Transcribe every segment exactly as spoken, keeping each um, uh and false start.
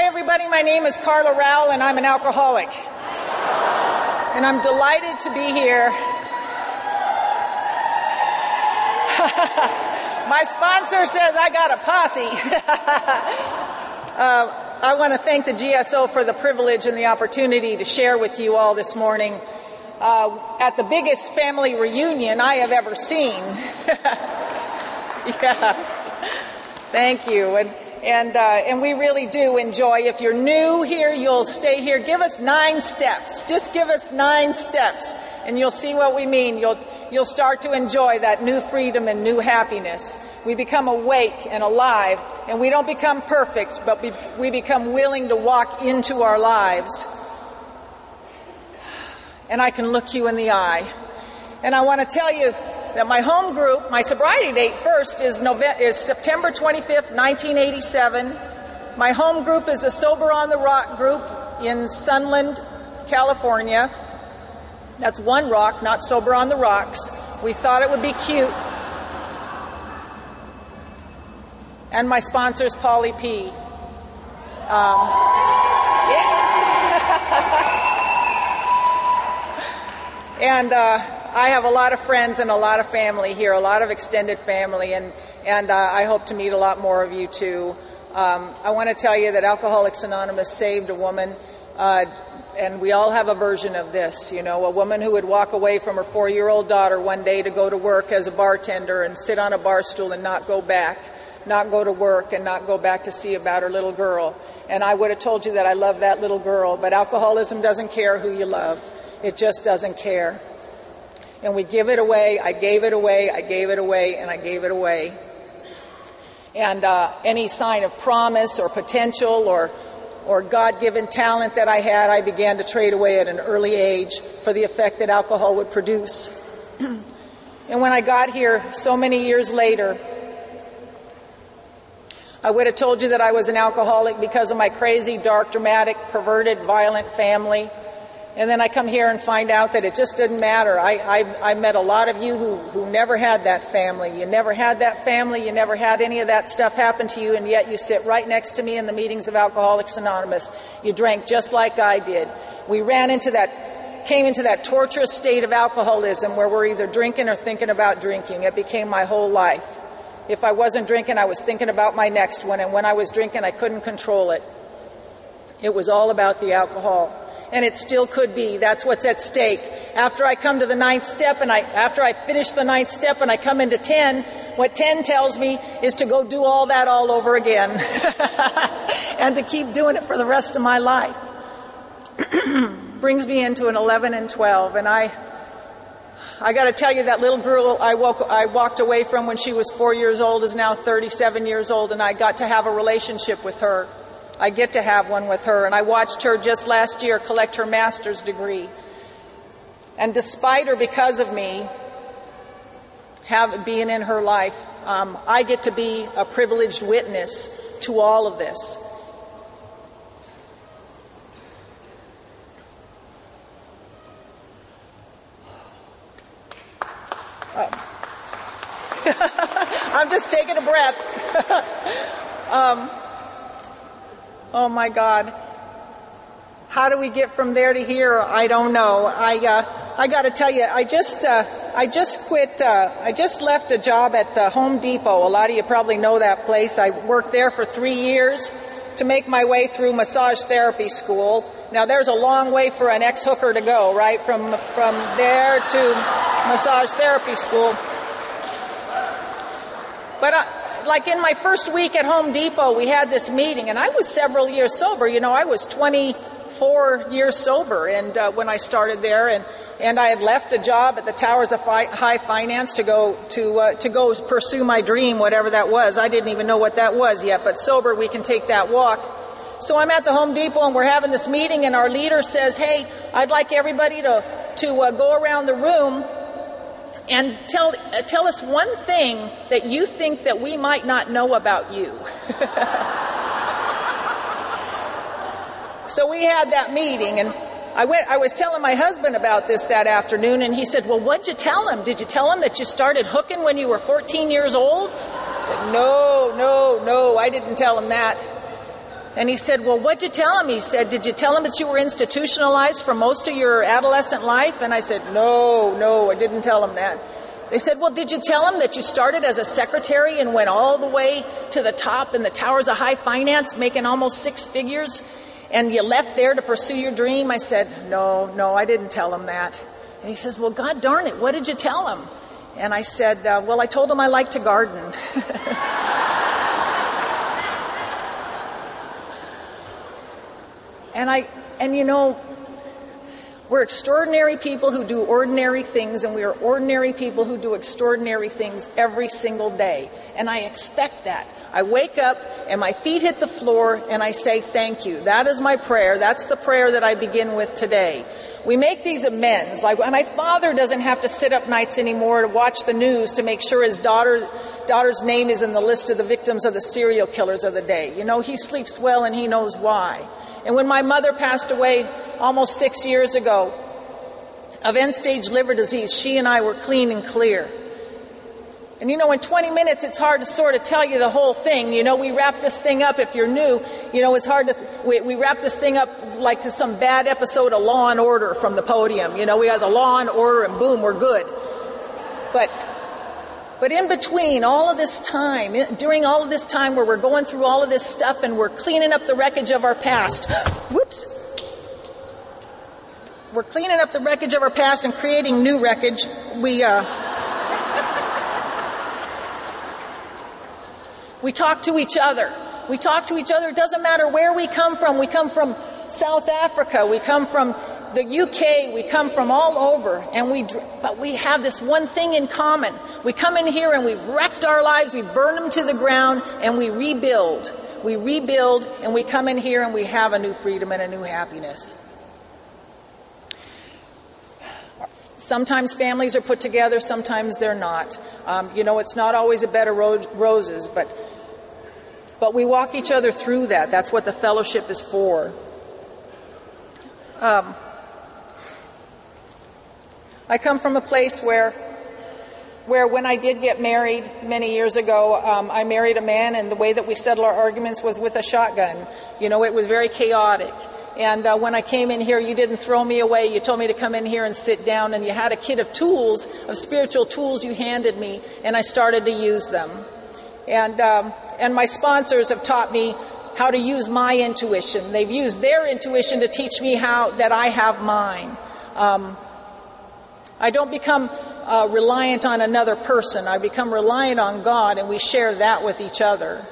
everybody. My name is Carla Rowell, and I'm an alcoholic. And I'm delighted to be here. My sponsor says I got a posse. uh, I want to thank the G S O for the privilege and the opportunity to share with you all this morning uh, at the biggest family reunion I have ever seen. Yeah, thank you. And And uh, and we really do enjoy. If you're new here, you'll stay here. Give us nine steps. Just give us nine steps, and you'll see what we mean. You'll you'll start to enjoy that new freedom and new happiness. We become awake and alive, and we don't become perfect, but we, we become willing to walk into our lives. And I can look you in the eye. And I want to tell you that my home group, my sobriety date first is, November, is September twenty-fifth, nineteen eighty-seven. My home group is a Sober on the Rock group in Sunland, California. That's one rock, not Sober on the Rocks. We thought it would be cute. And my sponsor is Polly P. Um, yeah. and uh, I have a lot of friends and a lot of family here, a lot of extended family, and, and uh, I hope to meet a lot more of you too. Um, I want to tell you that Alcoholics Anonymous saved a woman, uh, and we all have a version of this, you know, a woman who would walk away from her four-year-old daughter one day to go to work as a bartender and sit on a bar stool and not go back, not go to work and not go back to see about her little girl. And I would have told you that I love that little girl, but alcoholism doesn't care who you love. It just doesn't care. And we give it away. I gave it away. I gave it away. And I gave it away. And uh, any sign of promise or potential or or God-given talent that I had, I began to trade away at an early age for the effect that alcohol would produce. And when I got here so many years later, I would have told you that I was an alcoholic because of my crazy, dark, dramatic, perverted, violent family. And then I come here and find out that it just didn't matter. I, I, I met a lot of you who, who never had that family. You never had that family. You never had any of that stuff happen to you, and yet you sit right next to me in the meetings of Alcoholics Anonymous. You drank just like I did. We ran into that, came into that torturous state of alcoholism where we're either drinking or thinking about drinking. It became my whole life. If I wasn't drinking, I was thinking about my next one, and when I was drinking, I couldn't control it. It was all about the alcohol. And it still could be. That's what's at stake. After I come to the ninth step and I, after I finish the ninth step and I come into ten, what ten tells me is to go do all that all over again. And to keep doing it for the rest of my life. Brings me into an eleven and twelve. And I, I gotta tell you, that little girl I, woke, I walked away from when she was four years old is now thirty-seven years old, and I got to have a relationship with her. I get to have one with her, and I watched her just last year collect her master's degree. And despite her, because of me, have, being in her life, um, I get to be a privileged witness to all of this. Oh. I'm just taking a breath. um, Oh my God. How do we get from there to here? I don't know. I uh, I got to tell you, I just uh, I just quit. Uh, I just left a job at the Home Depot. A lot of you probably know that place. I worked there for three years to make my way through massage therapy school. Now there's a long way for an ex-hooker to go, right? From from there to massage therapy school. But I, like in my first week at Home Depot, we had this meeting, and I was several years sober. You know, I was twenty-four years sober, and uh, when I started there, and and I had left a job at the Towers of Fi- High Finance to go to uh, to go pursue my dream, whatever that was. I didn't even know what that was yet, but sober, we can take that walk. So I'm at the Home Depot, and we're having this meeting, and our leader says, "Hey, I'd like everybody to to uh, go around the room and tell uh, tell us one thing that you think that we might not know about you." So we had that meeting, and I went. I was telling my husband about this that afternoon, and he said, "Well, what'd you tell him? Did you tell him that you started hooking when you were fourteen years old?" I said, "No, no, no, I didn't tell him that." And he said, well, what'd you tell him? He said, did you tell him that you were institutionalized for most of your adolescent life? And I said, no, no, I didn't tell him that. They said, well, did you tell him that you started as a secretary and went all the way to the top in the towers of high finance, making almost six figures, and you left there to pursue your dream? I said, no, no, I didn't tell him that. And he says, well, God darn it, what did you tell him? And I said, uh, well, I told him I like to garden. And I, and you know, we're extraordinary people who do ordinary things, and we are ordinary people who do extraordinary things every single day. And I expect that. I wake up and my feet hit the floor and I say thank you. That is my prayer. That's the prayer that I begin with today. We make these amends. Like my father doesn't have to sit up nights anymore to watch the news to make sure his daughter, daughter's name is in the list of the victims of the serial killers of the day. You know, he sleeps well and he knows why. And when my mother passed away almost six years ago of end-stage liver disease, she and I were clean and clear. And you know, in twenty minutes, it's hard to sort of tell you the whole thing. You know, we wrap this thing up, if you're new, you know, it's hard to, we, we wrap this thing up like some bad episode of Law and Order from the podium. You know, we have the Law and Order and boom, we're good. But, but in between all of this time, during all of this time where we're going through all of this stuff and we're cleaning up the wreckage of our past, whoops, we're cleaning up the wreckage of our past and creating new wreckage, we, uh, we talk to each other. We talk to each other. It doesn't matter where we come from. We come from South Africa. We come from the U K. We come from all over. And we, but we have this one thing in common. We come in here and we've wrecked our lives. We burn them to the ground and we rebuild. We rebuild and we come in here and we have a new freedom and a new happiness. Sometimes families are put together, sometimes they're not. Um, you know, it's not always a bed of ro- roses, but but we walk each other through that. That's what the fellowship is for. Um, I come from a place where, where when I did get married many years ago, um, I married a man, and the way that we settled our arguments was with a shotgun. You know, it was very chaotic. And uh, when I came in here, you didn't throw me away. You told me to come in here and sit down, and you had a kit of tools, of spiritual tools you handed me, and I started to use them. And um, and my sponsors have taught me how to use my intuition. They've used their intuition to teach me how that I have mine. Um, I don't become uh, reliant on another person. I become reliant on God, and we share that with each other.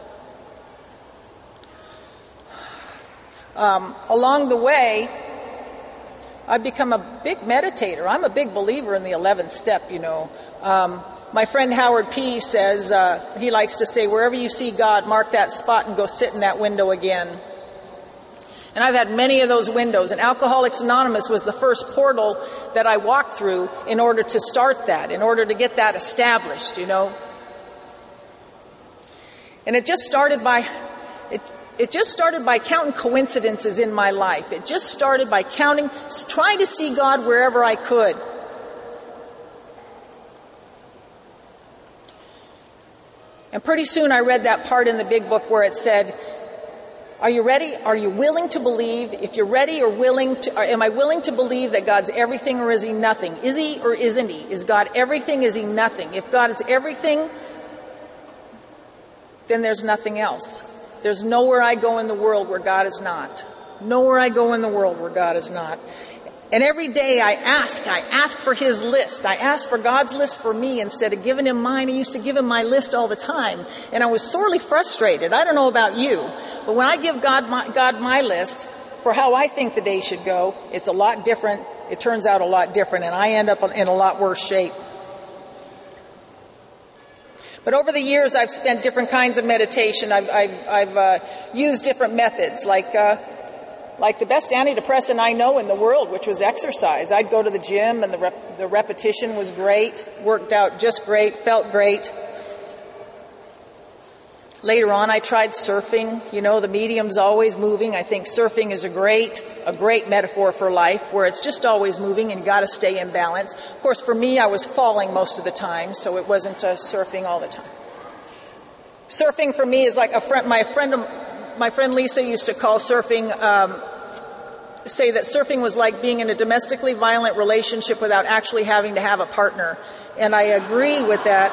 Um, along the way, I've become a big meditator. I'm a big believer in the eleventh step, you know. Um, my friend Howard P. says, uh, he likes to say, wherever you see God, mark that spot and go sit in that window again. And I've had many of those windows, and Alcoholics Anonymous was the first portal that I walked through in order to start that, in order to get that established, you know. And it just started by... It, It just started by counting coincidences in my life. It just started by counting, trying to see God wherever I could. And pretty soon I read that part in the big book where it said, are you ready? Are you willing to believe? If you're ready or willing to, or am I willing to believe that God's everything or is he nothing? Is he or isn't he? Is God everything? Is he nothing? If God is everything, then there's nothing else. There's nowhere I go in the world where God is not. Nowhere I go in the world where God is not. And every day I ask, I ask for his list. I ask for God's list for me instead of giving him mine. I used to give him my list all the time. And I was sorely frustrated. I don't know about you, but when I give God my, God my list for how I think the day should go, it's a lot different. It turns out a lot different, and I end up in a lot worse shape. But over the years, I've spent different kinds of meditation. I've, I've, I've uh, used different methods, like uh, like the best antidepressant I know in the world, which was exercise. I'd go to the gym, and the rep- the repetition was great, worked out just great, felt great. Later on, I tried surfing. You know, the medium's always moving. I think surfing is a great, a great metaphor for life, where it's just always moving and you got to stay in balance. Of course, for me, I was falling most of the time, so it wasn't uh, surfing all the time. Surfing for me is like a friend, my friend, my friend Lisa used to call surfing, um, say that surfing was like being in a domestically violent relationship without actually having to have a partner. And I agree with that.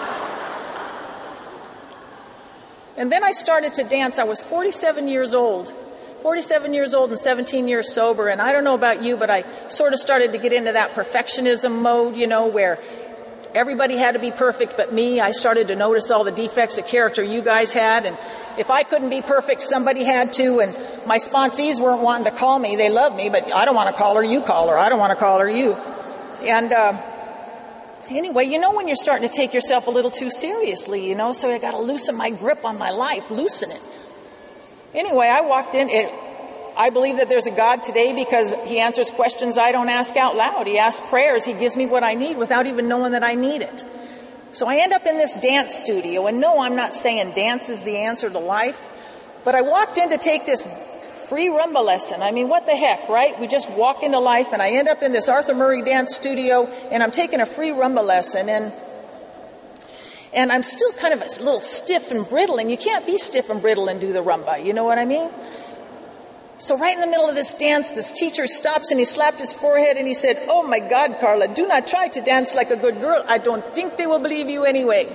And then I started to dance. I was forty-seven years old. forty-seven years old and seventeen years sober. And I don't know about you, but I sort of started to get into that perfectionism mode, you know, where everybody had to be perfect but me. I started to notice all the defects of character you guys had. And if I couldn't be perfect, somebody had to. And my sponsees weren't wanting to call me. They love me, but I don't want to call her. You call her. I don't want to call her. You. And uh, anyway, you know when you're starting to take yourself a little too seriously, you know, so I got to loosen my grip on my life, loosen it. Anyway, I walked in. It, I believe that there's a God today because he answers questions I don't ask out loud. He asks prayers. He gives me what I need without even knowing that I need it. So I end up in this dance studio. And no, I'm not saying dance is the answer to life. But I walked in to take this free rumba lesson. I mean, what the heck, right? We just walk into life, and I end up in this Arthur Murray dance studio, and I'm taking a free rumba lesson. And And I'm still kind of a little stiff and brittle, and you can't be stiff and brittle and do the rumba, you know what I mean? So right in the middle of this dance, this teacher stops and he slapped his forehead and he said, "Oh my God, Carla, do not try to dance like a good girl. I don't think they will believe you anyway."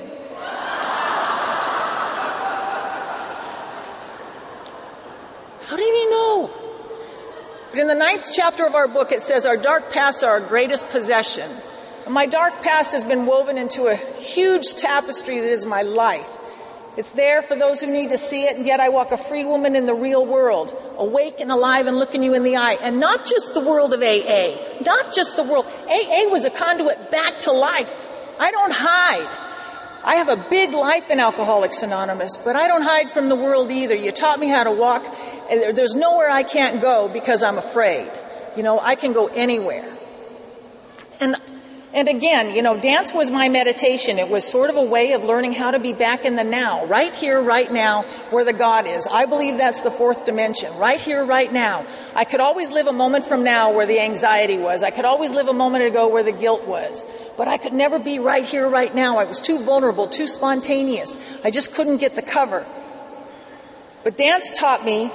How did he know? But in the ninth chapter of our book, it says, our dark pasts are our greatest possession. My dark past has been woven into a huge tapestry that is my life. It's there for those who need to see it, and yet I walk a free woman in the real world, awake and alive and looking you in the eye. And not just the world of A A, not just the world. A A was a conduit back to life. I don't hide. I have a big life in Alcoholics Anonymous, but I don't hide from the world either. You taught me how to walk. There's nowhere I can't go because I'm afraid. You know, I can go anywhere. And And again, you know, dance was my meditation. It was sort of a way of learning how to be back in the now, right here, right now, where the God is. I believe that's the fourth dimension, right here, right now. I could always live a moment from now where the anxiety was. I could always live a moment ago where the guilt was. But I could never be right here, right now. I was too vulnerable, too spontaneous. I just couldn't get the cover. But dance taught me,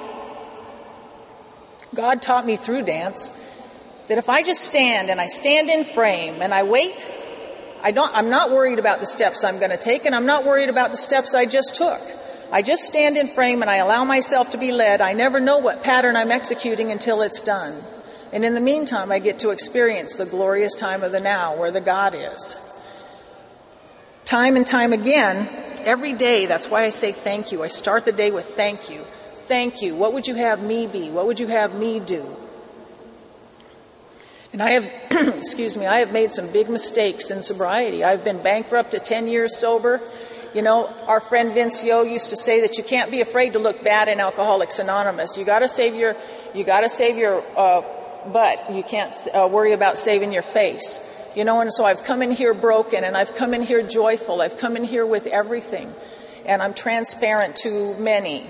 God taught me through dance, that if I just stand and I stand in frame and I wait, I don't, I'm not worried about the steps I'm going to take, and I'm not worried about the steps I just took. I just stand in frame and I allow myself to be led. I never know what pattern I'm executing until it's done. And in the meantime, I get to experience the glorious time of the now where the God is. Time and time again, every day, that's why I say thank you. I start the day with thank you. Thank you. What would you have me be? What would you have me do? And I have, excuse me, I have made some big mistakes in sobriety. I've been bankrupt at ten years sober. You know, our friend Vince Yo used to say that you can't be afraid to look bad in Alcoholics Anonymous. You got to save your, you got to save your uh, butt. You can't uh, worry about saving your face. You know, and so I've come in here broken, and I've come in here joyful. I've come in here with everything, and I'm transparent to many.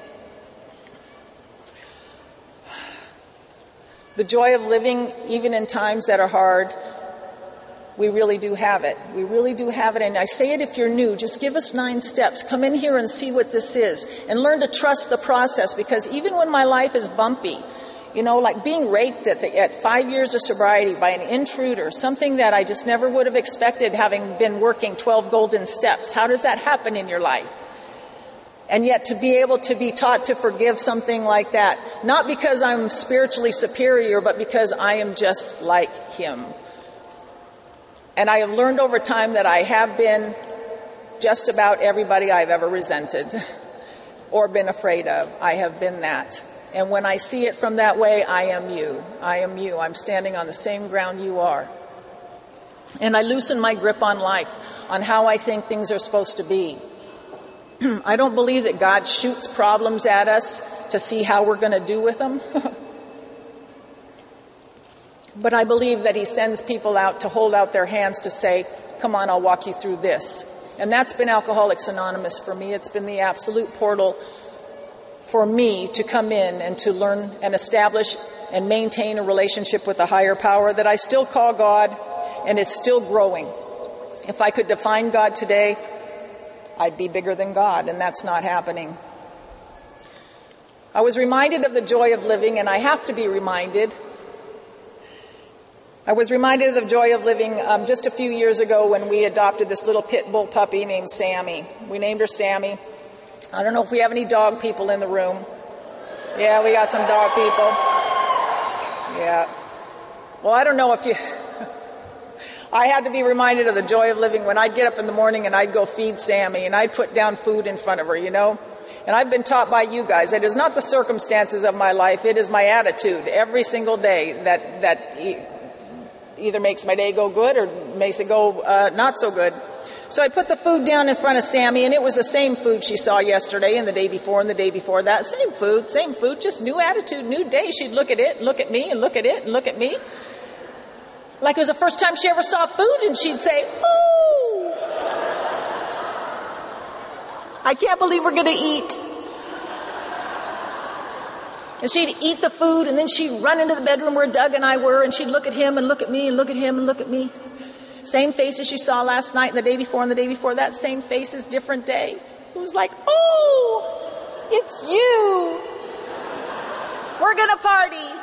The joy of living, even in times that are hard, we really do have it. We really do have it. And I say it if you're new, just give us nine steps. Come in here and see what this is. And learn to trust the process, because even when my life is bumpy, you know, like being raped at, the, at five years of sobriety by an intruder, something that I just never would have expected having been working twelve golden steps. How does that happen in your life? And yet to be able to be taught to forgive something like that, not because I'm spiritually superior, but because I am just like him. And I have learned over time that I have been just about everybody I've ever resented or been afraid of. I have been that. And when I see it from that way, I am you. I am you. I'm standing on the same ground you are. And I loosen my grip on life, on how I think things are supposed to be. I don't believe that God shoots problems at us to see how we're going to do with them. But I believe that he sends people out to hold out their hands to say, come on, I'll walk you through this. And that's been Alcoholics Anonymous for me. It's been the absolute portal for me to come in and to learn and establish and maintain a relationship with a higher power that I still call God and is still growing. If I could define God today, I'd be bigger than God, and that's not happening. I was reminded of the joy of living, and I have to be reminded. I was reminded of the joy of living um, just a few years ago when we adopted this little pit bull puppy named Sammy. We named her Sammy. I don't know if we have any dog people in the room. Yeah, we got some dog people. Yeah. Well, I don't know if you... I had to be reminded of the joy of living when I'd get up in the morning and I'd go feed Sammy and I'd put down food in front of her, you know. And I've been taught by you guys, it is not the circumstances of my life, it is my attitude every single day that that e- either makes my day go good or makes it go uh, not so good. So I'd put the food down in front of Sammy, and it was the same food she saw yesterday and the day before and the day before that. Same food, same food, just new attitude, new day. She'd look at it, look at me, and look at it, and look at me. Like it was the first time she ever saw food, and she'd say, "Ooh, I can't believe we're going to eat." And she'd eat the food, and then she'd run into the bedroom where Doug and I were, and she'd look at him and look at me and look at him and look at me. Same faces she saw last night and the day before and the day before that. Same faces, different day. It was like, "Oh, it's you. We're going to party."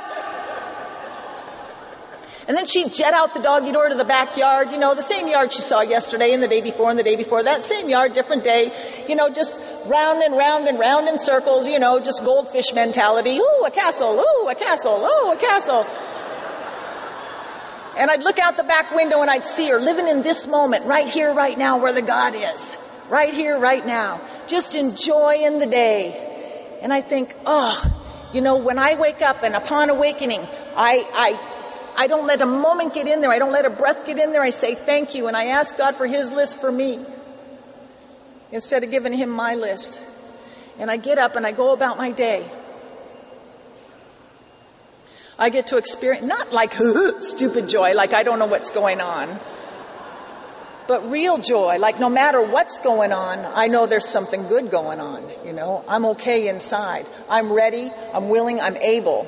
And then she'd jet out the doggy door to the backyard, you know, the same yard she saw yesterday and the day before and the day before that. Same yard, different day, you know, just round and round and round in circles, you know, just goldfish mentality. Ooh, a castle, ooh, a castle, ooh, a castle. And I'd look out the back window and I'd see her living in this moment, right here, right now, where the God is. Right here, right now. Just enjoying the day. And I think, oh, you know, when I wake up and upon awakening, I, I, I don't let a moment get in there. I don't let a breath get in there. I say thank you, and I ask God for His list for me instead of giving Him my list. And I get up and I go about my day. I get to experience, not like stupid joy, like I don't know what's going on, but real joy, like no matter what's going on, I know there's something good going on, you know. I'm okay inside. I'm ready, I'm willing, I'm able.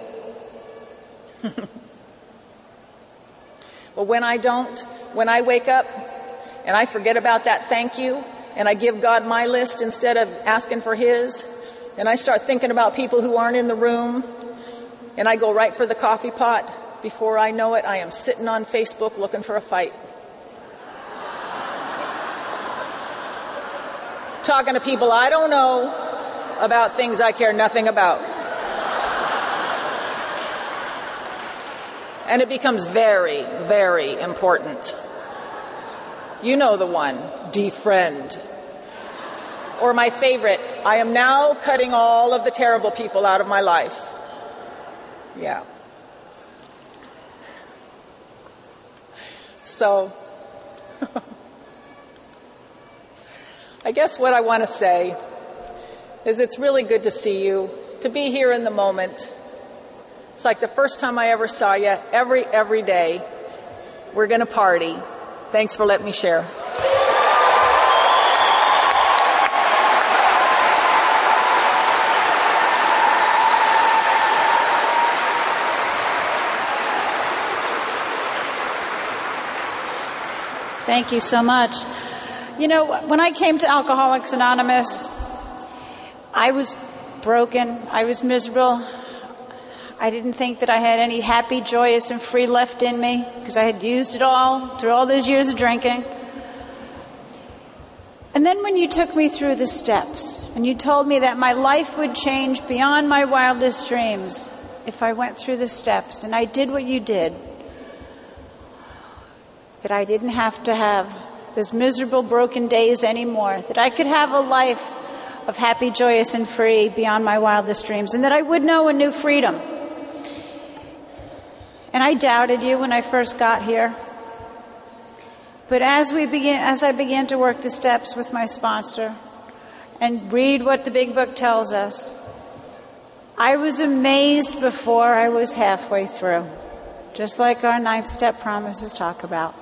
But when I don't, when I wake up and I forget about that thank you, and I give God my list instead of asking for His, and I start thinking about people who aren't in the room, and I go right for the coffee pot, before I know it, I am sitting on Facebook looking for a fight. Talking to people I don't know about things I care nothing about. And it becomes very, very important. You know the one, defriend. Or my favorite, I am now cutting all of the terrible people out of my life. Yeah. So, I guess what I want to say is it's really good to see you, to be here in the moment. It's like the first time I ever saw you. Every, every day, we're going to party. Thanks for letting me share. Thank you so much. You know, when I came to Alcoholics Anonymous, I was broken. I was miserable. I didn't think that I had any happy, joyous, and free left in me because I had used it all through all those years of drinking. And then when you took me through the steps and you told me that my life would change beyond my wildest dreams if I went through the steps and I did what you did, that I didn't have to have those miserable, broken days anymore, that I could have a life of happy, joyous, and free beyond my wildest dreams, and that I would know a new freedom. And I doubted you when I first got here. But as we began, as I began to work the steps with my sponsor and read what the Big Book tells us, I was amazed before I was halfway through, just like our ninth step promises talk about.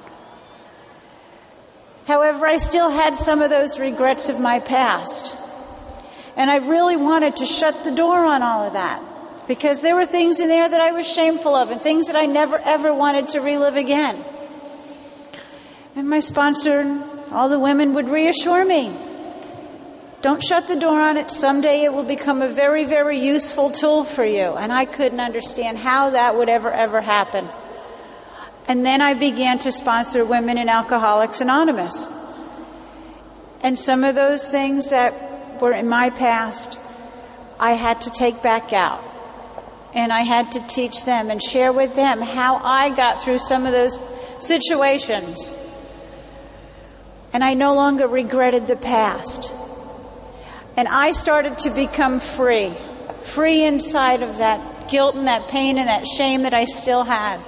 However, I still had some of those regrets of my past. And I really wanted to shut the door on all of that, because there were things in there that I was shameful of and things that I never ever wanted to relive again. And my sponsor and all the women would reassure me, Don't shut the door on it. Someday it will become a very, very useful tool for you. And I couldn't understand how that would ever, ever happen. And then I began to sponsor Women in Alcoholics Anonymous. And some of those things that were in my past, I had to take back out. And I had to teach them and share with them how I got through some of those situations. And I no longer regretted the past. And I started to become free. Free inside of that guilt and that pain and that shame that I still had.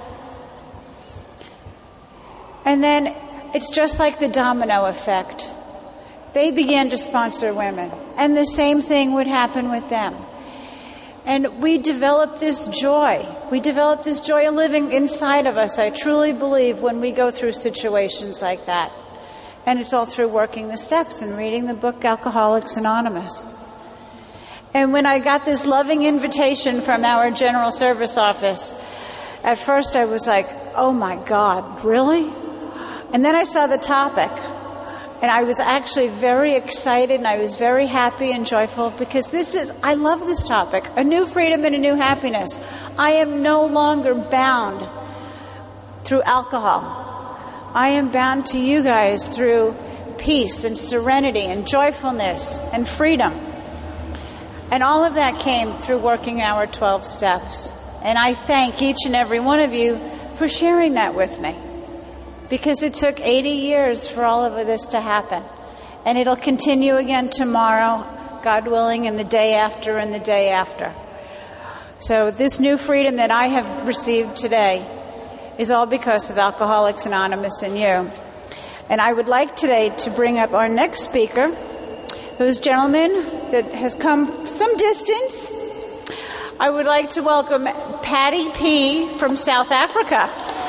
And then it's just like the domino effect. They began to sponsor women. And the same thing would happen with them. And we develop this joy. We develop this joy of living inside of us, I truly believe, when we go through situations like that. And it's all through working the steps and reading the book Alcoholics Anonymous. And when I got this loving invitation from our General Service Office, at first I was like, oh my God, really? And then I saw the topic. And I was actually very excited and I was very happy and joyful because this is, I love this topic. A new freedom and a new happiness. I am no longer bound through alcohol. I am bound to you guys through peace and serenity and joyfulness and freedom. And all of that came through working our twelve steps. And I thank each and every one of you for sharing that with me. Because it took eighty years for all of this to happen. And it'll continue again tomorrow, God willing, and the day after and the day after. So this new freedom that I have received today is all because of Alcoholics Anonymous and you. And I would like today to bring up our next speaker, who's a gentleman that has come some distance. I would like to welcome Paddy P. from South Africa.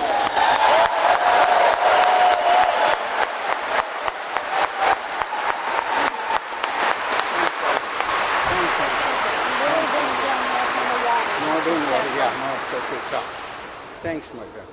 Thanks, my friend.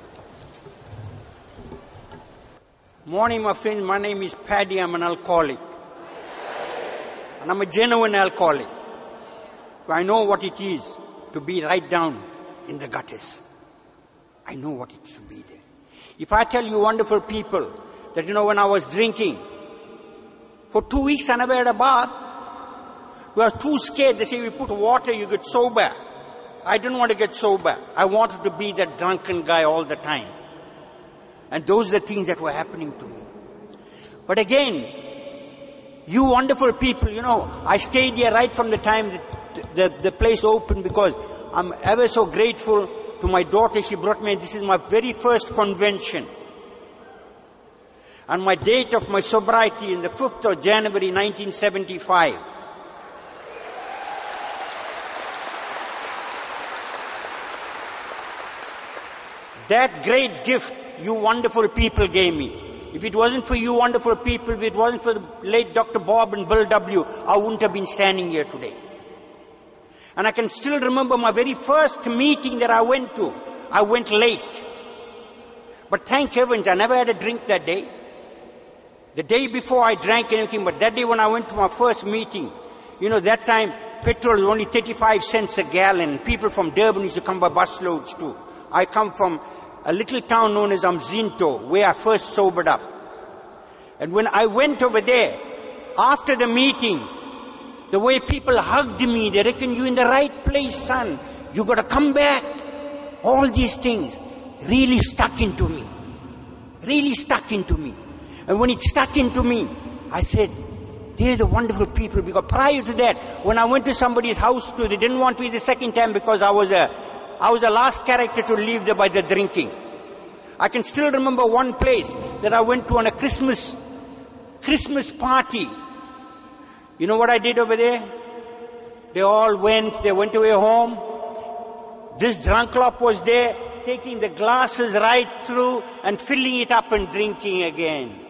Morning, my friend. My name is Paddy. I'm an alcoholic. And I'm a genuine alcoholic. I know what it is to be right down in the gutters. I know what it should be there. If I tell you wonderful people that, you know, when I was drinking, for two weeks I never had a bath. We were too scared. They say, if you put water, you get sober. I didn't want to get sober. I wanted to be that drunken guy all the time. And those are the things that were happening to me. But again, you wonderful people, you know, I stayed here right from the time that the, the place opened because I'm ever so grateful to my daughter. She brought me, this is my very first convention. And my date of my sobriety is the fifth of January nineteen seventy-five. That great gift you wonderful people gave me. If it wasn't for you wonderful people, if it wasn't for the late Doctor Bob and Bill W., I wouldn't have been standing here today. And I can still remember my very first meeting that I went to. I went late. But thank heavens, I never had a drink that day. The day before I drank anything, but that day when I went to my first meeting, you know, that time petrol was only thirty-five cents a gallon. People from Durban used to come by busloads too. I come from a little town known as Umzinto, where I first sobered up. And when I went over there, after the meeting, the way people hugged me, they reckon you're in the right place, son. You got to come back. All these things really stuck into me. Really stuck into me. And when it stuck into me, I said, they're the wonderful people. Because prior to that, when I went to somebody's house too, they didn't want me the second time because I was a I was the last character to leave there by the drinking. I can still remember one place that I went to on a Christmas, Christmas party. You know what I did over there? They all went, they went away home. This drunk lot was there, taking the glasses right through and filling it up and drinking again.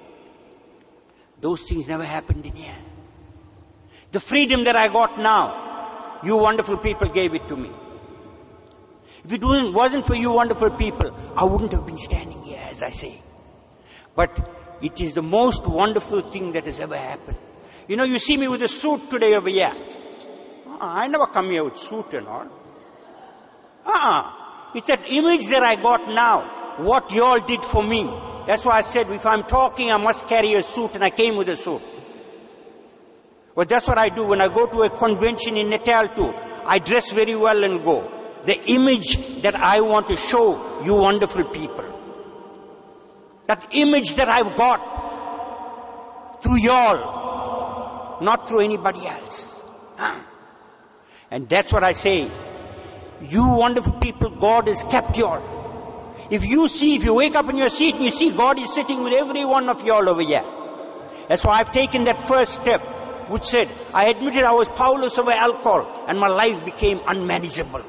Those things never happened in here. The freedom that I got now, you wonderful people gave it to me. If it wasn't for you wonderful people, I wouldn't have been standing here, as I say. But it is the most wonderful thing that has ever happened. You know, you see me with a suit today over here. Uh-uh, I never come here with suit and all. Uh-uh. It's that image that I got now. What you all did for me. That's why I said, if I'm talking, I must carry a suit, and I came with a suit. Well, that's what I do when I go to a convention in Natal too. I dress very well and go. The image that I want to show you wonderful people. That image that I've got through y'all, not through anybody else. Huh? And that's what I say. You wonderful people, God has kept y'all. If you see, if you wake up in your seat and you see God is sitting with every one of y'all over here. That's why I've taken that first step, which said, I admitted I was powerless over alcohol and my life became unmanageable.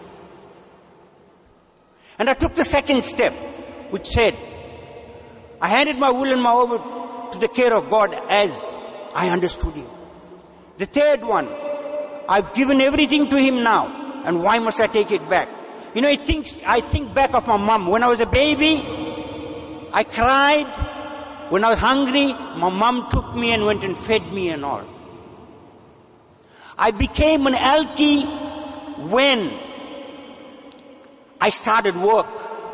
And I took the second step, which said, I handed my will and my over to the care of God as I understood Him. The third one, I've given everything to Him now, and why must I take it back? You know, I think, I think back of my mom. When I was a baby, I cried. When I was hungry, my mom took me and went and fed me and all. I became an alkie when I started work.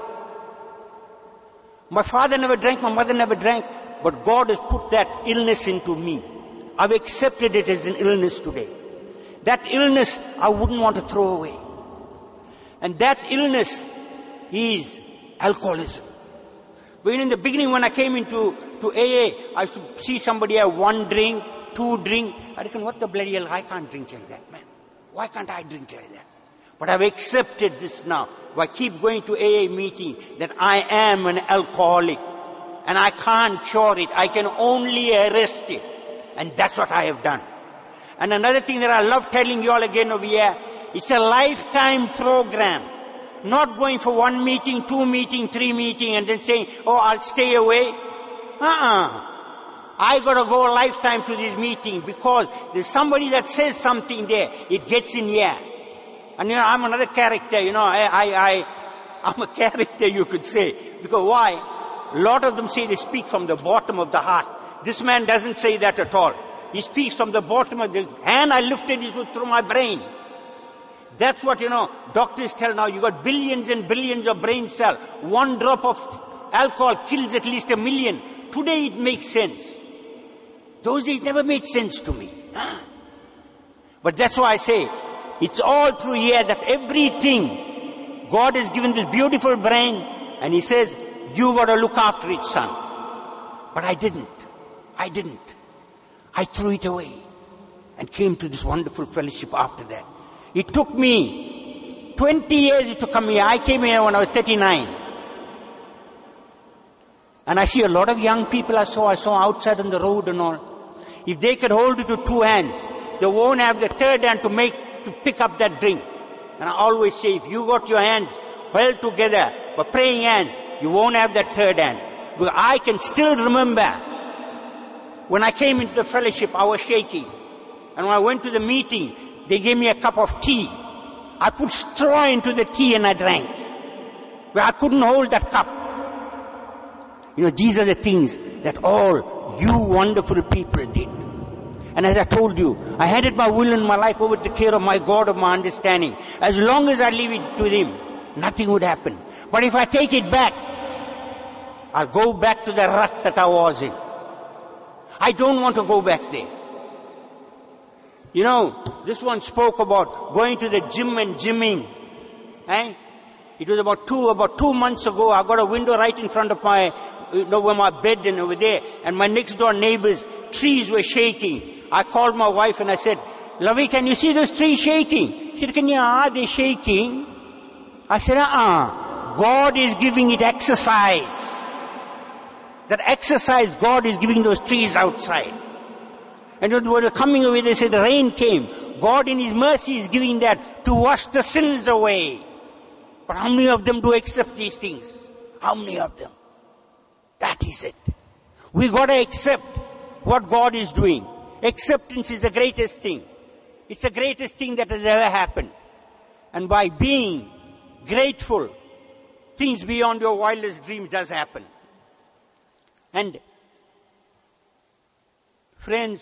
My father never drank, my mother never drank, but God has put that illness into me. I've accepted it as an illness today. That illness I wouldn't want to throw away. And that illness is alcoholism. But in the beginning when I came into to A A, I used to see somebody have one drink, two drink. I reckon, what the bloody hell, I can't drink like that, man. Why can't I drink like that? But I've accepted this now. I keep going to A A meeting that I am an alcoholic. And I can't cure it. I can only arrest it. And that's what I have done. And another thing that I love telling you all again over here, it's a lifetime program. Not going for one meeting, two meeting, three meeting, and then saying, oh, I'll stay away. Uh-uh. I gotta go a lifetime to this meeting because there's somebody that says something there. It gets in here. And you know, I'm another character, you know, I, I, I, I'm a character you could say. Because why? A lot of them say they speak from the bottom of the heart. This man doesn't say that at all. He speaks from the bottom of the hand. I lifted this through my brain. That's what, you know, doctors tell now. You got billions and billions of brain cells. One drop of alcohol kills at least a million. Today it makes sense. Those days never made sense to me. But that's why I say, it's all through here that everything, God has given this beautiful brain, and He says, you got to look after it, son. But I didn't. I didn't. I threw it away and came to this wonderful fellowship after that. It took me twenty years to come here. I came here when I was thirty-nine. And I see a lot of young people I saw, I saw outside on the road and all. If they could hold it with two hands, they won't have the third hand to make, to pick up that drink. And I always say, if you got your hands held together, but praying hands, you won't have that third hand. But I can still remember when I came into the fellowship, I was shaking. And when I went to the meeting, they gave me a cup of tea. I put straw into the tea and I drank. But I couldn't hold that cup. You know, these are the things that all you wonderful people did. And as I told you, I handed my will and my life over to the care of my God of my understanding. As long as I leave it to Him, nothing would happen. But if I take it back, I'll go back to the rut that I was in. I don't want to go back there. You know, this one spoke about going to the gym and gymming. Eh? It was about two, about two months ago. I got a window right in front of my, you know, where my bed and over there. And my next door neighbors' trees were shaking. I called my wife and I said, Lavi, can you see those trees shaking? She said, can you, are they shaking? I said, uh-uh. God is giving it exercise. That exercise God is giving those trees outside. And when they were coming away, they said the rain came. God in His mercy is giving that to wash the sins away. But how many of them do accept these things? How many of them? That is it. We got to accept what God is doing. Acceptance is the greatest thing. It's the greatest thing that has ever happened. And by being grateful, things beyond your wildest dreams does happen. And friends,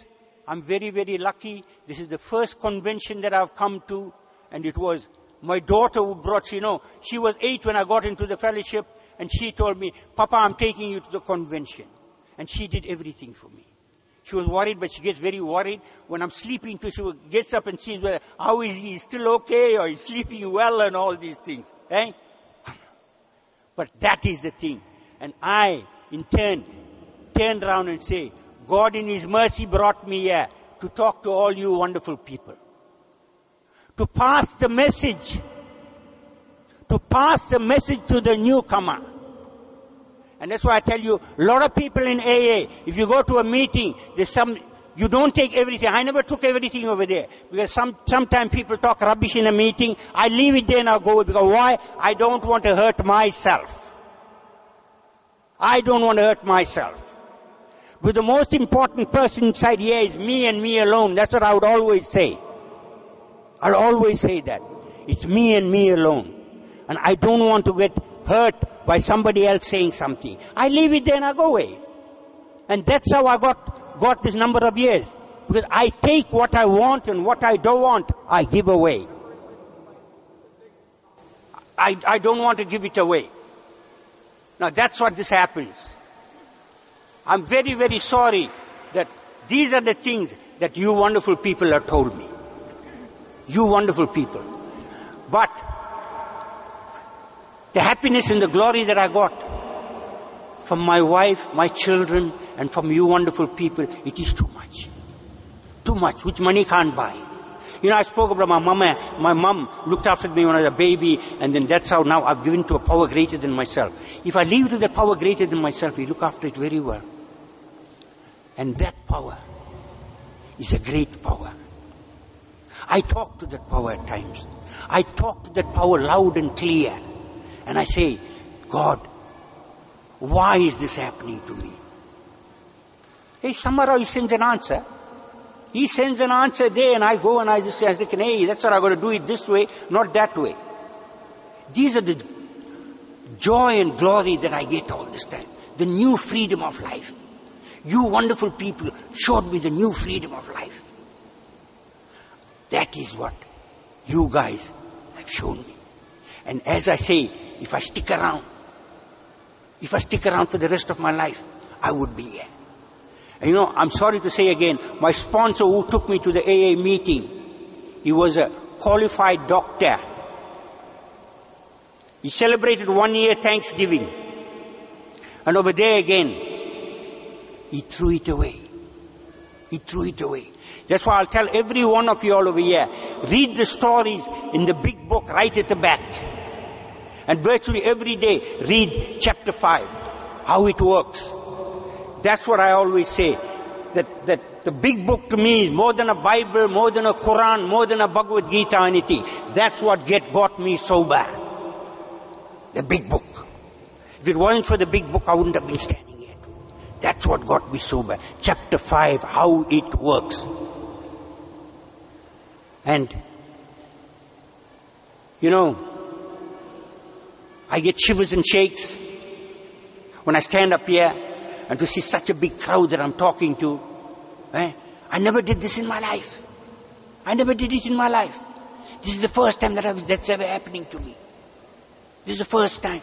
I'm very, very lucky. This is the first convention that I've come to, and it was my daughter who brought, you know, she was eight when I got into the fellowship, and she told me, Papa, I'm taking you to the convention. And she did everything for me. She was worried, but she gets very worried. When I'm sleeping too, she gets up and sees whether, how is he, still okay, or he's sleeping well, and all these things. Eh? But that is the thing. And I, in turn, turned around and say, God in His mercy brought me here to talk to all you wonderful people. To pass the message. To pass the message to the newcomer. And that's why I tell you, a lot of people in A A, if you go to a meeting, there's some, you don't take everything. I never took everything over there. Because some, sometimes people talk rubbish in a meeting. I leave it there and I go. Because why? I don't want to hurt myself. I don't want to hurt myself. But the most important person inside here is me and me alone. That's what I would always say. I'll always say that. It's me and me alone. And I don't want to get hurt by somebody else saying something. I leave it there and I go away. And that's how I got, got this number of years. Because I take what I want and what I don't want, I give away. I, I don't want to give it away. Now that's what this happens. I'm very, very sorry that these are the things that you wonderful people have told me. You wonderful people. But the happiness and the glory that I got from my wife, my children, and from you wonderful people, it is too much. Too much, which money can't buy. You know, I spoke about my mama. My mom looked after me when I was a baby, and then that's how now I've given to a power greater than myself. If I leave to the power greater than myself, we look after it very well. And that power is a great power. I talk to that power at times. I talk to that power loud and clear. And I say, God, why is this happening to me? Hey, somehow He sends an answer. He sends an answer there, and I go and I just say, hey, that's what I got to do it this way, not that way. These are the joy and glory that I get all this time. The new freedom of life. You wonderful people showed me the new freedom of life. That is what you guys have shown me. And as I say, if I stick around, if I stick around for the rest of my life, I would be here. And you know, I'm sorry to say again, my sponsor who took me to the A A meeting, he was a qualified doctor. He celebrated one year Thanksgiving. And over there again, he threw it away. He threw it away. That's why I'll tell every one of you all over here, read the stories in the big book right at the back. And virtually every day, read chapter five, how it works. That's what I always say, that, that the big book to me is more than a Bible, more than a Quran, more than a Bhagavad Gita or anything. That's what get, got me sober. The big book. If it wasn't for the big book, I wouldn't have been standing here. That's what got me sober. Chapter five, how it works. And, you know, I get shivers and shakes when I stand up here and to see such a big crowd that I'm talking to. Eh? I never did this in my life. I never did it in my life. This is the first time that I, that's ever happening to me. This is the first time.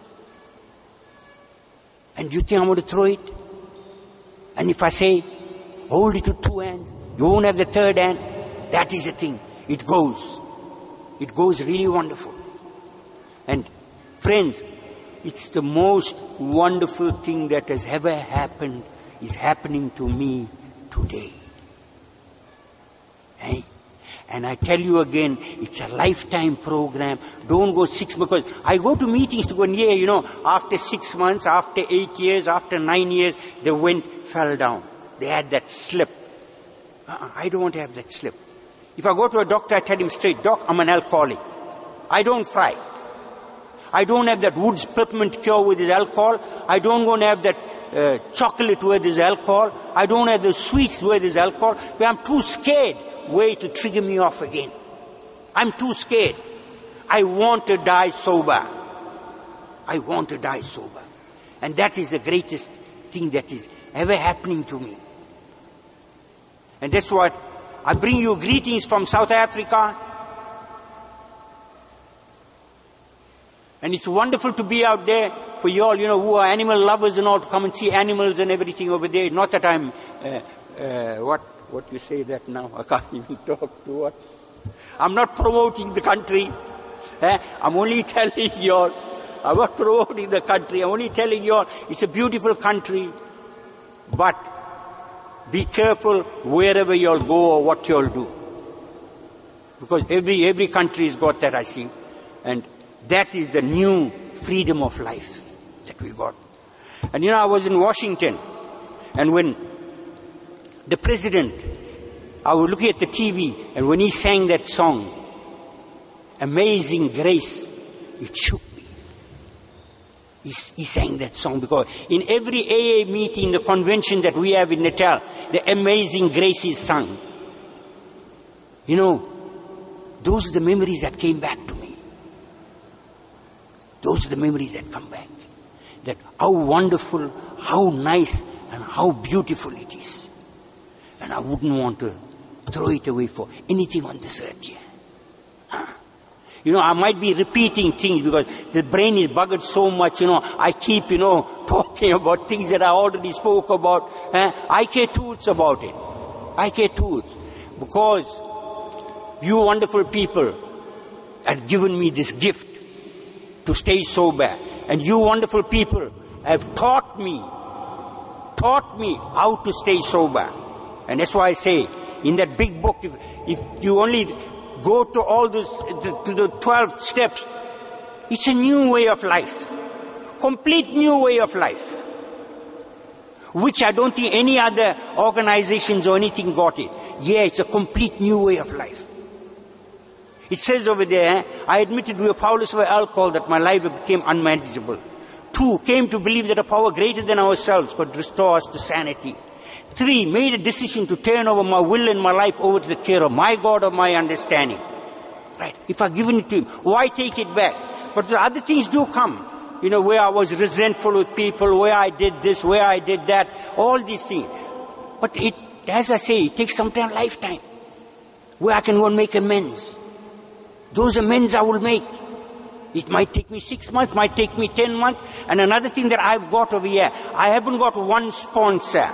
And you think I'm going to throw it? And if I say, hold it with two hands, you won't have the third hand, that is the thing. It goes. It goes really wonderful. And friends, it's the most wonderful thing that has ever happened is happening to me today. Eh? And I tell you again, it's a lifetime program. Don't go six months. Because I go to meetings to go, yeah, you know, after six months, after eight years, after nine years, they went, fell down. They had that slip. Uh-uh, I don't want to have that slip. If I go to a doctor, I tell him straight, Doc, I'm an alcoholic. I don't fight. I don't have that Woods peppermint cure with his alcohol. I don't want to have that uh, chocolate with his alcohol. I don't have the sweets with his alcohol. But I'm too scared. Way to trigger me off again. I'm too scared. I want to die sober. I want to die sober. And that is the greatest thing that is ever happening to me. And that's what, I bring you greetings from South Africa. And it's wonderful to be out there for you all, you know, who are animal lovers and all, to come and see animals and everything over there. Not that I'm, uh, uh, what, what you say that now? I can't even talk to what. I'm not promoting the country. Eh? I'm only telling you all. I'm not promoting the country. I'm only telling you all, it's a beautiful country. But be careful wherever you all go or what you all do. Because every, every country has got that, I see. And that is the new freedom of life that we got. And you know, I was in Washington, and when the president, I was looking at the T V, and when he sang that song, Amazing Grace, it shook me. He, he sang that song because in every A A meeting, the convention that we have in Natal, the Amazing Grace is sung. You know, those are the memories that came back to me. Those are the memories that come back. That how wonderful, how nice, and how beautiful it is. And I wouldn't want to throw it away for anything on this earth here. Huh? You know, I might be repeating things because the brain is buggered so much, you know, I keep, you know, talking about things that I already spoke about. Huh? I care toots about it. I care toots. Because you wonderful people have given me this gift to stay sober. And you wonderful people have taught me, taught me how to stay sober. And that's why I say, in that big book, if, if you only go to all those, to the twelve steps, it's a new way of life. Complete new way of life. Which I don't think any other organizations or anything got it. Yeah, it's a complete new way of life. It says over there, I admitted we were powerless over alcohol, that my life became unmanageable. Two, came to believe that a power greater than ourselves could restore us to sanity. Three, made a decision to turn over my will and my life over to the care of my God of my understanding. Right? If I've given it to Him, why take it back? But the other things do come. You know, where I was resentful with people, where I did this, where I did that, all these things. But it, as I say, it takes some time, lifetime, where I can go and make amends. Those amends I will make. It might take me six months, might take me ten months. And another thing that I've got over here, I haven't got one sponsor.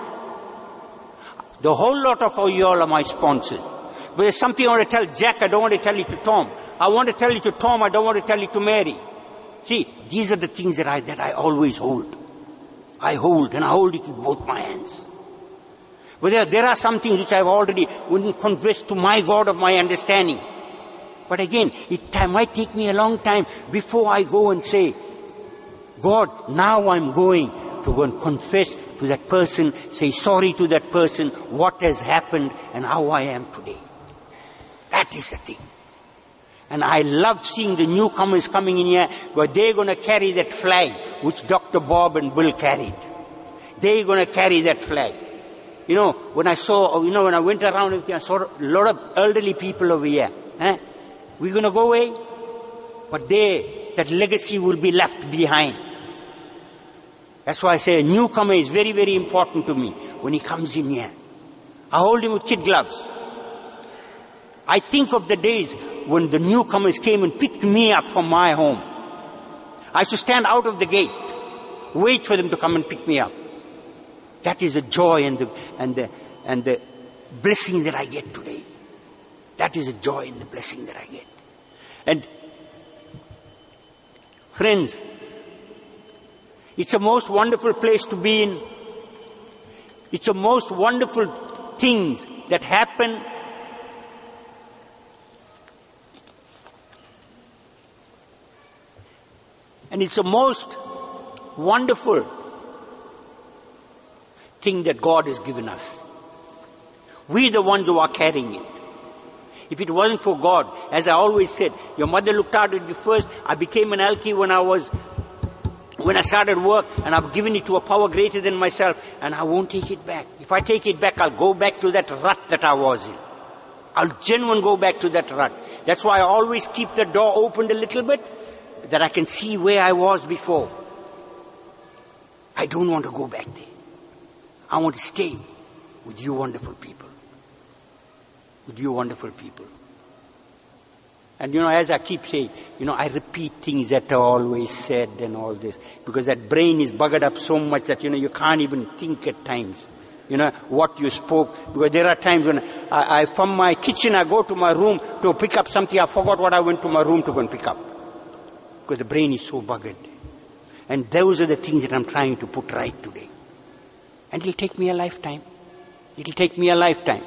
The whole lot of you all are my sponsors. But there's something I want to tell Jack, I don't want to tell it to Tom. I want to tell it to Tom, I don't want to tell it to Mary. See, these are the things that I, that I always hold. I hold, and I hold it with both my hands. But there, there are some things which I've already confessed to my God of my understanding. But again, it might take me a long time before I go and say, God, now I'm going to go and confess to that person, say sorry to that person, what has happened and how I am today. That is the thing. And I love seeing the newcomers coming in here, where they're going to carry that flag which Doctor Bob and Bill carried. They're going to carry that flag. You know, when I saw, you know, when I went around, I saw a lot of elderly people over here. Eh? We're going to go away, but they, that legacy will be left behind. That's why I say a newcomer is very, very important to me when he comes in here. I hold him with kid gloves. I think of the days when the newcomers came and picked me up from my home. I used to stand out of the gate, wait for them to come and pick me up. That is the joy and the, and the, and the blessing that I get today. That is the joy and the blessing that I get. And friends, it's a most wonderful place to be in. It's a most wonderful things that happen. And it's a most wonderful thing that God has given us. We're the ones who are carrying it. If it wasn't for God, as I always said, your mother looked out at you first. I became an alky when I was, when I started work, and I've given it to a power greater than myself, and I won't take it back. If I take it back, I'll go back to that rut that I was in. I'll genuinely go back to that rut. That's why I always keep the door opened a little bit, that I can see where I was before. I don't want to go back there. I want to stay with you wonderful people. with you wonderful people. And you know, as I keep saying, you know, I repeat things that are always said and all this, because that brain is buggered up so much that, you know, you can't even think at times. You know, what you spoke, because there are times when I, I, from my kitchen, I go to my room to pick up something, I forgot what I went to my room to go and pick up. Because the brain is so buggered. And those are the things that I'm trying to put right today. And it'll take me a lifetime. It'll take me a lifetime.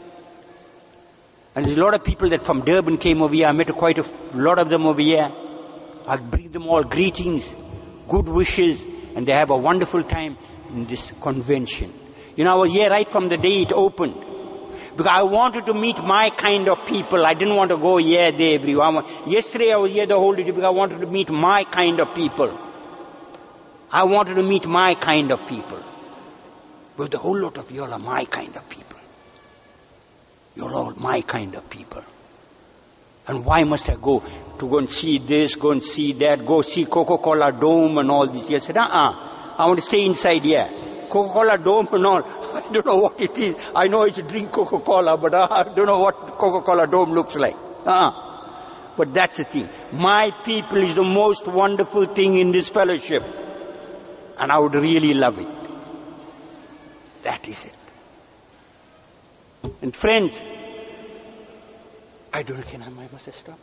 And there's a lot of people that from Durban came over here. I met quite a lot of them over here. I bring them all greetings, good wishes, and they have a wonderful time in this convention. You know, I was here right from the day it opened. Because I wanted to meet my kind of people. I didn't want to go here, there, everywhere. Yesterday I was here the whole day because I wanted to meet my kind of people. I wanted to meet my kind of people. But the whole lot of you all are my kind of people. You're all my kind of people. And why must I go to go and see this, go and see that, go see Coca-Cola Dome and all this? I said, uh-uh, I want to stay inside here. Coca-Cola Dome and all, I don't know what it is. I know I should drink Coca-Cola, but I don't know what Coca-Cola Dome looks like. Uh-uh. But that's the thing. My people is the most wonderful thing in this fellowship. And I would really love it. That is it. And friends, I don't know, can I, I must have stopped?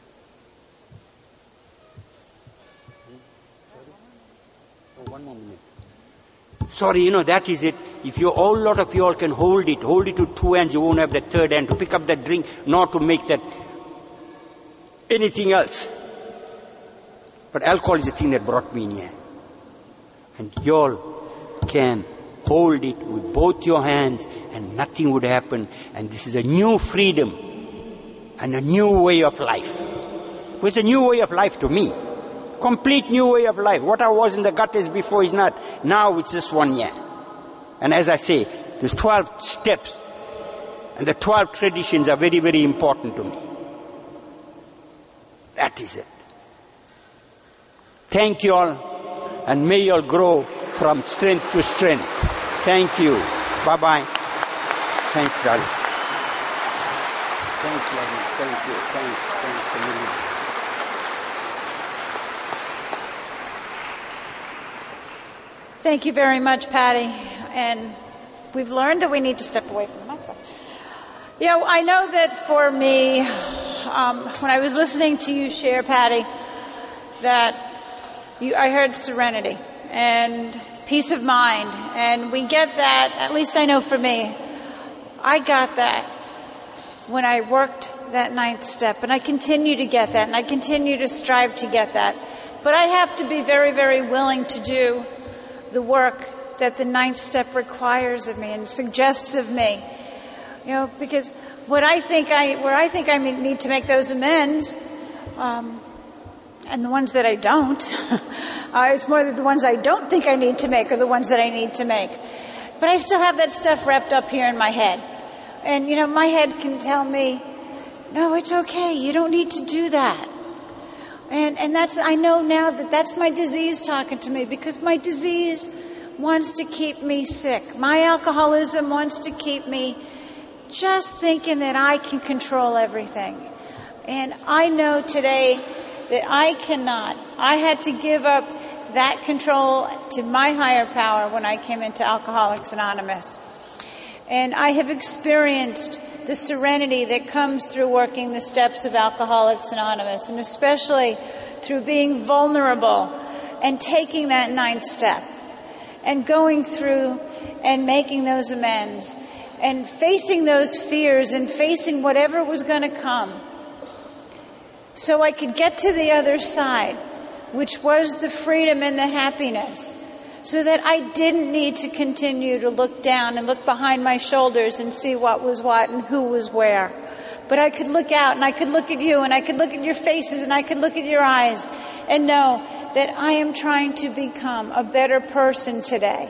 Oh, one more minute. Sorry, you know, that is it. If you, all lot of you all can hold it, hold it to two hands, you won't have that third hand to pick up that drink, not to make that anything else. But alcohol is the thing that brought me in here. And you all can hold it with both your hands and nothing would happen. And this is a new freedom and a new way of life. It was a new way of life to me. Complete new way of life. What I was in the gutters before is not. Now it's just one year. And as I say, there's twelve steps. And the twelve traditions are very, very important to me. That is it. Thank you all. And may you all grow from strength to strength. Thank you. Bye-bye. Thanks, darling. Thanks, darling. Thank you. Thanks. Thanks a million. Thank you very much, Patty. And we've learned that we need to step away from the microphone. Yeah, I know that for me, um, when I was listening to you share, Patty, that you, I heard serenity and peace of mind. And we get that, at least I know for me, I got that when I worked that ninth step. And I continue to get that, and I continue to strive to get that. But I have to be very, very willing to do the work that the ninth step requires of me and suggests of me. You know, because what I think I, where I think I need to make those amends, um, and the ones that I don't, uh, it's more that the ones I don't think I need to make are the ones that I need to make. But I still have that stuff wrapped up here in my head. And, you know, my head can tell me, no, it's okay. You don't need to do that. And, and that's, I know now that that's my disease talking to me, because my disease wants to keep me sick. My alcoholism wants to keep me just thinking that I can control everything. And I know today that I cannot. I had to give up that control to my higher power when I came into Alcoholics Anonymous. And I have experienced the serenity that comes through working the steps of Alcoholics Anonymous, and especially through being vulnerable and taking that ninth step and going through and making those amends and facing those fears and facing whatever was going to come, so I could get to the other side, which was the freedom and the happiness, so that I didn't need to continue to look down and look behind my shoulders and see what was what and who was where. But I could look out, and I could look at you, and I could look at your faces, and I could look at your eyes and know that I am trying to become a better person today.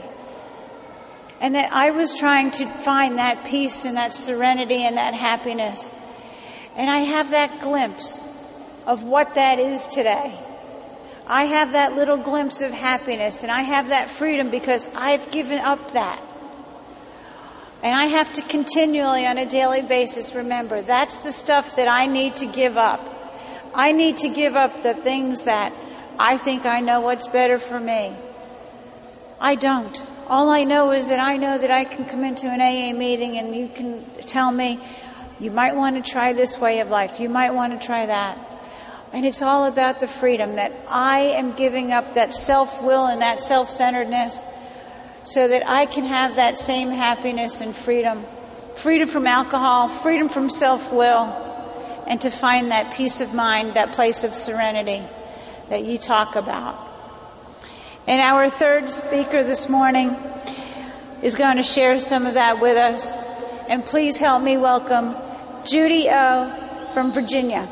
And that I was trying to find that peace and that serenity and that happiness. And I have that glimpse of what that is today. I have that little glimpse of happiness, and I have that freedom because I've given up that. And I have to continually, on a daily basis, remember that's the stuff that I need to give up. I need to give up the things that I think I know what's better for me. I don't. All I know is that I know that I can come into an A A meeting and you can tell me, you might want to try this way of life. You might want to try that. And it's all about the freedom that I am giving up, that self-will and that self-centeredness, so that I can have that same happiness and freedom. Freedom from alcohol, freedom from self-will, and to find that peace of mind, that place of serenity that you talk about. And our third speaker this morning is going to share some of that with us. And please help me welcome Judy O. from Virginia.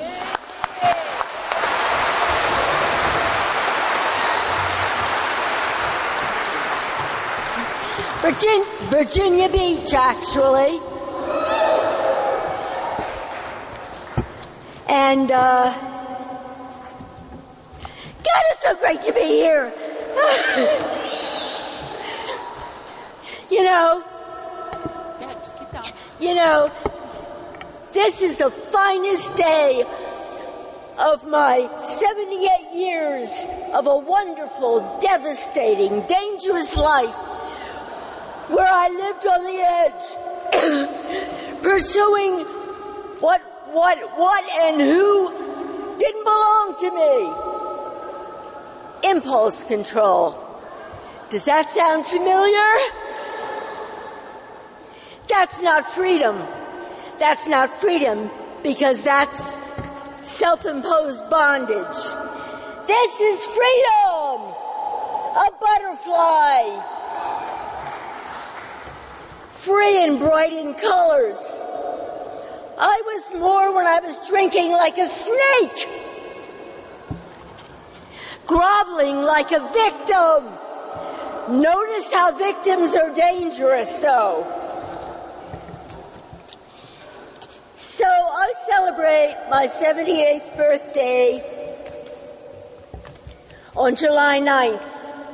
Virginia, Virginia Beach, actually. And, uh, God, it's so great to be here. You know, Yeah, just keep going. you know, this is the finest day of my seventy-eight years of a wonderful, devastating, dangerous life where I lived on the edge, pursuing what, what, what and who didn't belong to me. Impulse control. Does that sound familiar? That's not freedom. That's not freedom because that's self-imposed bondage. This is freedom! A butterfly! Free and bright in colors. I was more when I was drinking like a snake. Groveling like a victim. Notice how victims are dangerous, though. So I celebrate my seventy-eighth birthday on July ninth.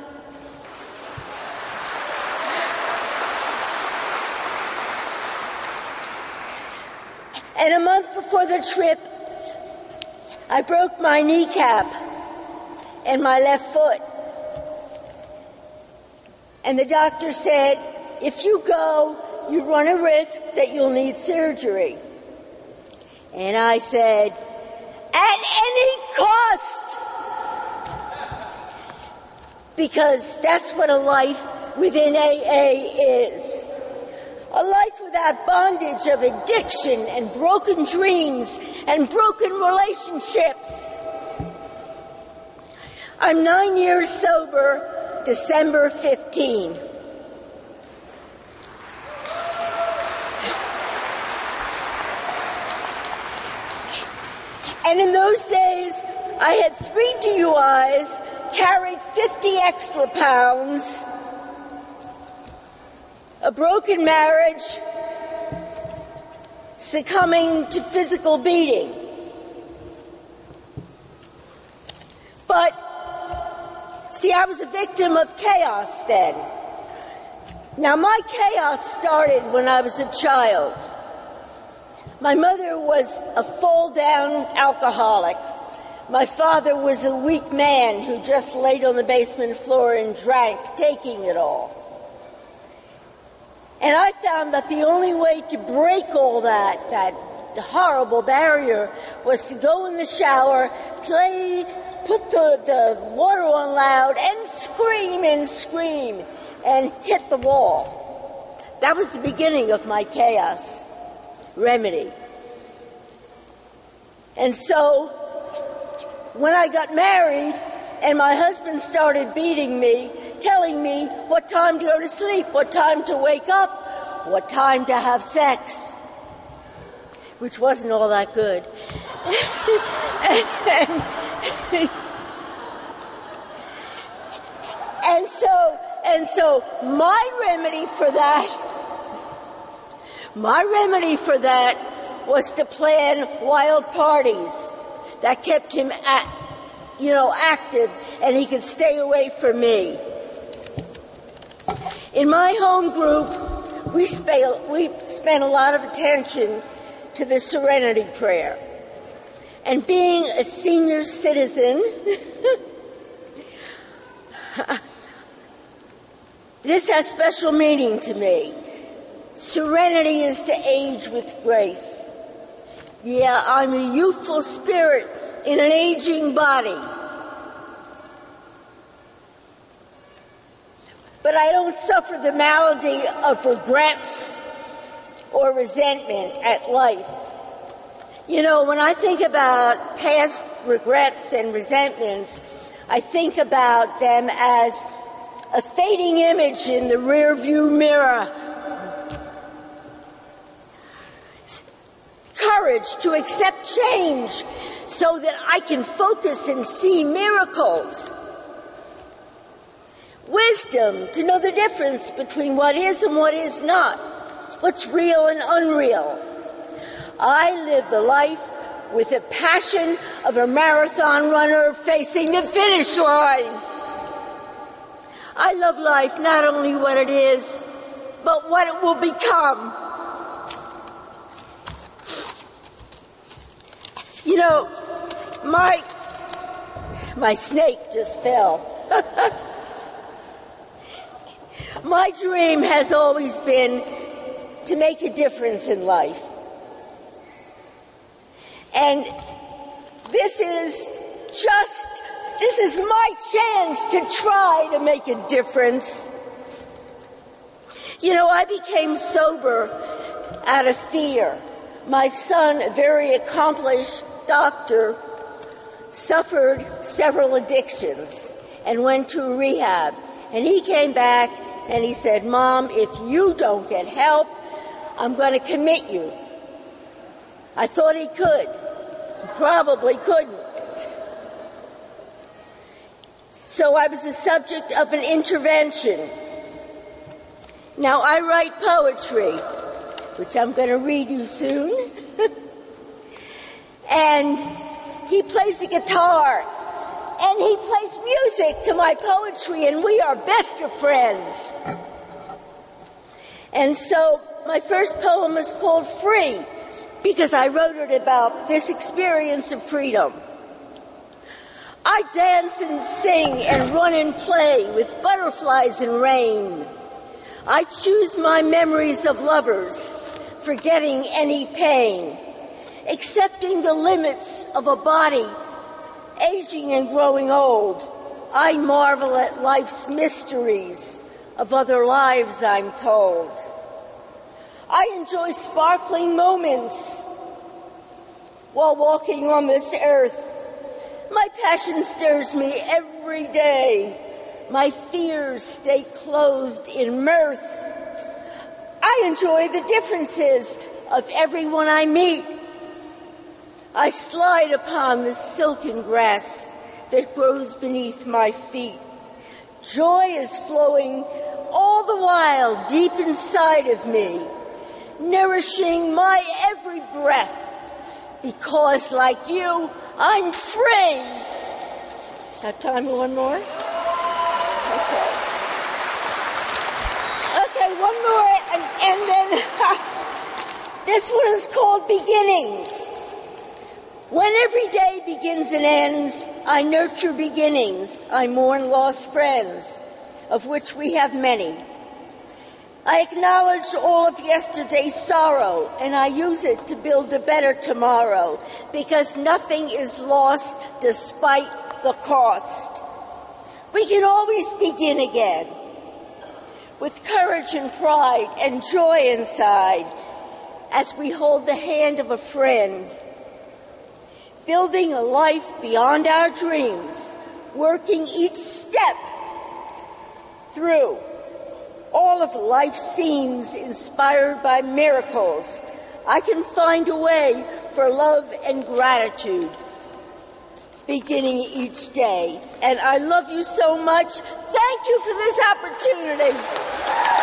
And a month before the trip, I broke my kneecap and my left foot. And the doctor said, if you go, you run a risk that you'll need surgery. And I said, at any cost! Because that's what a life within A A is. A life without bondage of addiction and broken dreams and broken relationships. I'm nine years sober, December fifteenth. And in those days, I had three D U Is, carried fifty extra pounds, a broken marriage, succumbing to physical beating. But, see, I was a victim of chaos then. Now, my chaos started when I was a child. My mother was a fall-down alcoholic. My father was a weak man who just laid on the basement floor and drank, taking it all. And I found that the only way to break all that, that horrible barrier, was to go in the shower, play, put the, the water on loud, and scream and scream, and hit the wall. That was the beginning of my chaos remedy. And so, when I got married, and my husband started beating me, telling me what time to go to sleep, what time to wake up, what time to have sex, which wasn't all that good. and, and so, and so my remedy for that, my remedy for that was to plan wild parties that kept him at, you know, active, and he could stay away from me. In my home group, we spent, we spent a lot of attention to the Serenity Prayer. And being a senior citizen, this has special meaning to me. Serenity is to age with grace. Yeah, I'm a youthful spirit in an aging body. But I don't suffer the malady of regrets or resentment at life. You know, when I think about past regrets and resentments, I think about them as a fading image in the rearview mirror. Courage to accept change so that I can focus and see miracles. Wisdom to know the difference between what is and what is not, what's real and unreal. I live the life with the passion of a marathon runner facing the finish line. I love life, not only what it is, but what it will become. You know, my, my snake just fell. My dream has always been to make a difference in life. And this is just, this is my chance to try to make a difference. You know, I became sober out of fear. My son, a very accomplished doctor, suffered several addictions and went to rehab. And he came back and he said, "Mom, if you don't get help, I'm going to commit you." I thought he could. He probably couldn't. So I was the subject of an intervention. Now, I write poetry, which I'm going to read you soon. And he plays the guitar, and he plays music to my poetry, and we are best of friends. And so my first poem is called Free, because I wrote it about this experience of freedom. I dance and sing and run and play with butterflies and rain. I choose my memories of lovers, forgetting any pain, accepting the limits of a body, aging and growing old. I marvel at life's mysteries, of other lives I'm told. I enjoy sparkling moments while walking on this earth. My passion stirs me every day. My fears stay clothed in mirth. I enjoy the differences of everyone I meet. I slide upon the silken grass that grows beneath my feet. Joy is flowing all the while deep inside of me, nourishing my every breath, because like you, I'm free. Have time for one more? Okay. Okay, one more, and, and then this one is called Beginnings. When every day begins and ends, I nurture beginnings. I mourn lost friends, of which we have many. I acknowledge all of yesterday's sorrow, and I use it to build a better tomorrow, because nothing is lost despite the cost. We can always begin again, with courage and pride and joy inside, as we hold the hand of a friend, building a life beyond our dreams, working each step through. All of life seems inspired by miracles. I can find a way for love and gratitude, beginning each day. And I love you so much. Thank you for this opportunity.